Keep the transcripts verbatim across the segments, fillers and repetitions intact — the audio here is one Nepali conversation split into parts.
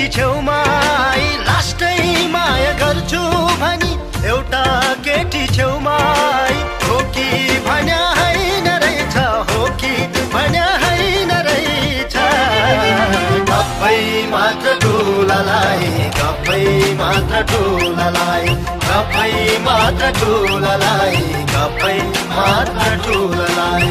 छेउमा आई लास्टै माया गर्छु भनी एउटा केटी छेउमा आई हो कि भन्या हैन रहेछ हो कि भन्या हैन रहेछ गफै मात्र ठुलालाई गफै मात्र ठुलालाई गफै मात्र ठुलालाई गफै मात्र ठुलालाई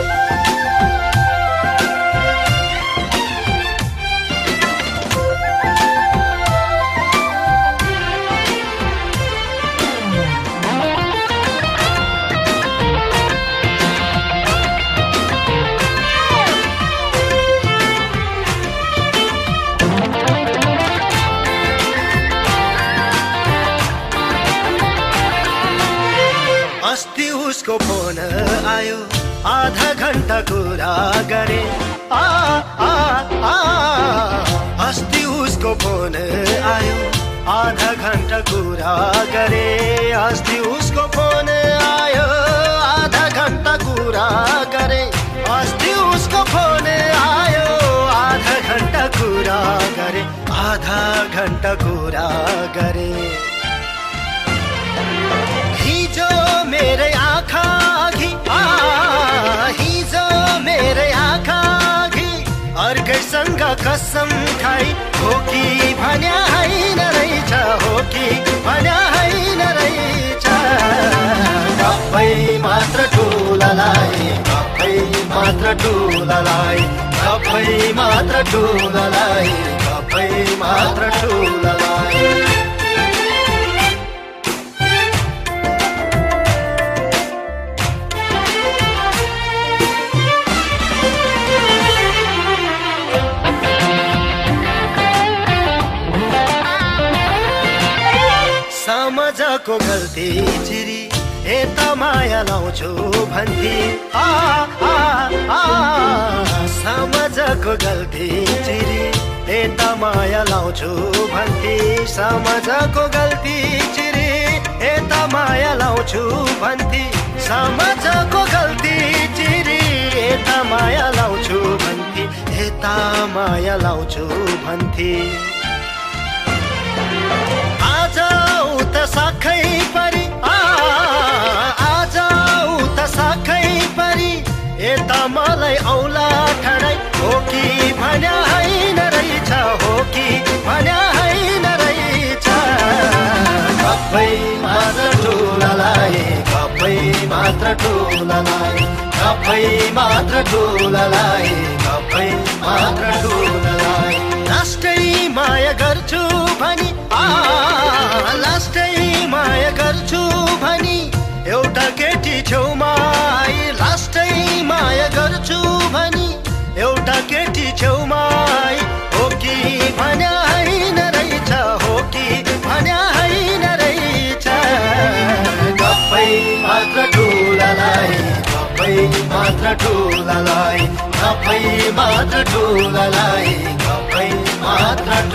अस्ति उसको फोन आयो आधा घण्टा कुरा गरे आ आ आ अस्ति उसको फोन आयो आधा घण्टा कुरा गरे अस्ति उसको फोन आयो आधा घण्टा कुरा गरे अस्ति उसको फोन आयो आधा घण्टा कुरा गरे आधा घण्टा कुरा गरे हिजो मेरे आँखा अघि हिजो मेरे आँखा अघि अर्कैसँग कसम खाई हो कि भन्या हैन रहेछ हो कि भन्या हैन रहेछ गफै मात्र ठुलालाई गफै मात्र ठुलालाई गफै मात्र ठुलालाई गफै मात्र ठुलालाई समाजको गल्ती चिरी यता माया लाउँछु भन्थे आ आ आ समाजको गल्ती चिरी यता माया लाउँछु भन्थे समाजको गल्ती चिरी यता माया लाउँछु भन्थे समाजको गल्ती चिरी यता माया लाउँछु भन्थे यता माया लाउँछु भन्थे आज उता साखै परी आज उता साखै परी यता मलाई औला ठडाई हो कि भन्या हैन रहेछ हो कि भन्या हैन रहेछ गफै मात्र ठुलालाई गफै मात्र ठुलालाई गफै मात्र ठुलालाई गफै मात्र ठुलालाई लास्टै माया गर्छु भनी लास्टै माया गर्छु भनी एउटा केटी छेउमा आई लास्टै माया गर्छु भनी एउटा केटी छेउमा आई हो कि भन्या हैन रहेछ हो कि भन्या हैन रहेछ गफै मात्र ठुलालाई गफै मात्र ठुलालाई गफै मात्र ठुलालाई गफै मात्र